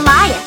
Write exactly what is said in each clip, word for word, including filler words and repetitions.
Goliath.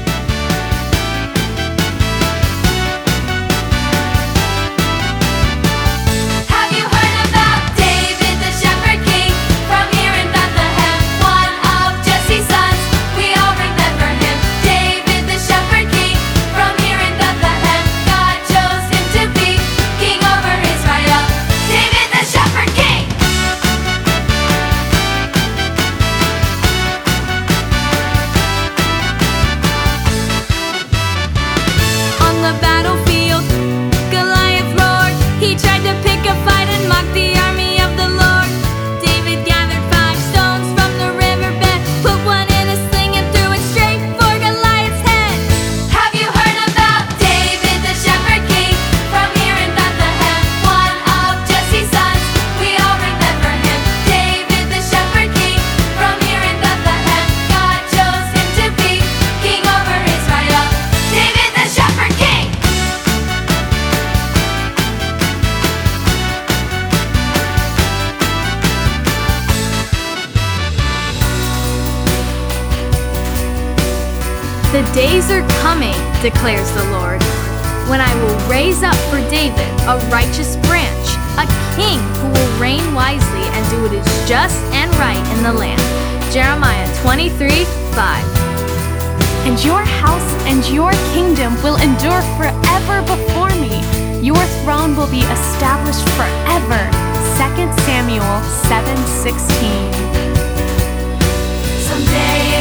The days are coming, declares the Lord, when I will raise up for David a righteous branch, a king who will reign wisely and do what is just and right in the land. Jeremiah twenty-three, five. And your house and your kingdom will endure forever before me. Your throne will be established forever. Second Samuel seven sixteen. Someday